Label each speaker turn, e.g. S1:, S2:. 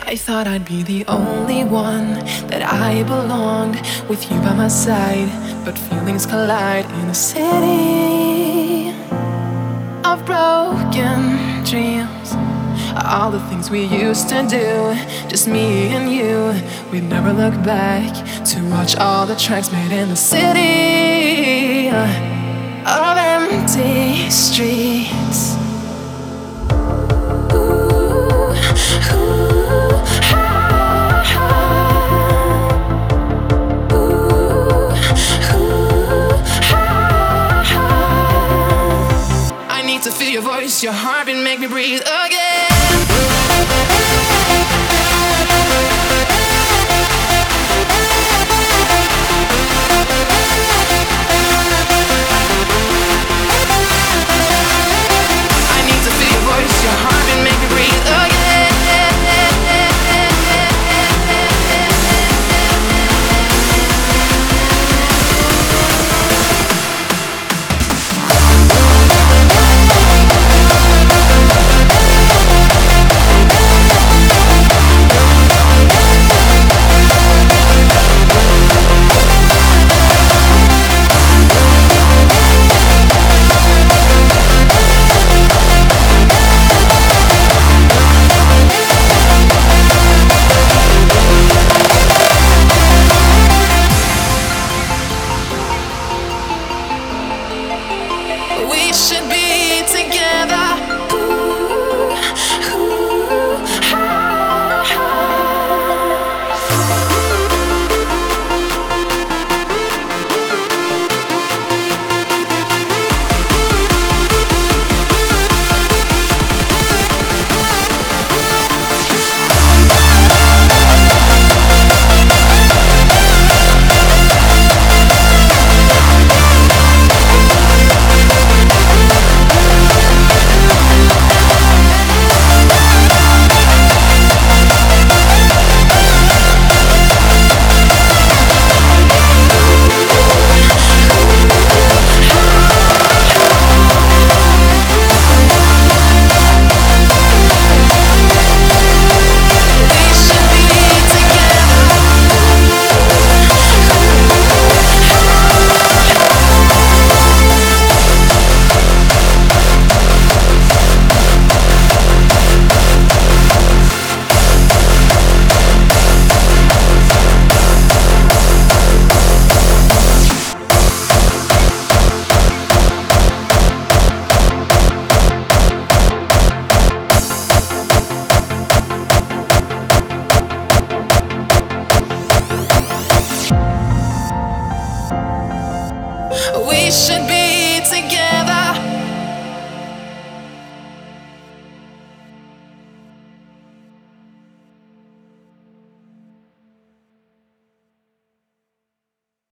S1: I thought I'd be the only one, that I belonged with you by my side. But feelings collide in a city of broken dreams. All the things we used to do, just me and you. We'd never look back to watch all the tracks made in the city of empty streets. I need to feel your voice, your heartbeat, make me breathe again. I need to feel your voice, your heartbeat, make me breathe again. We should be together. We should be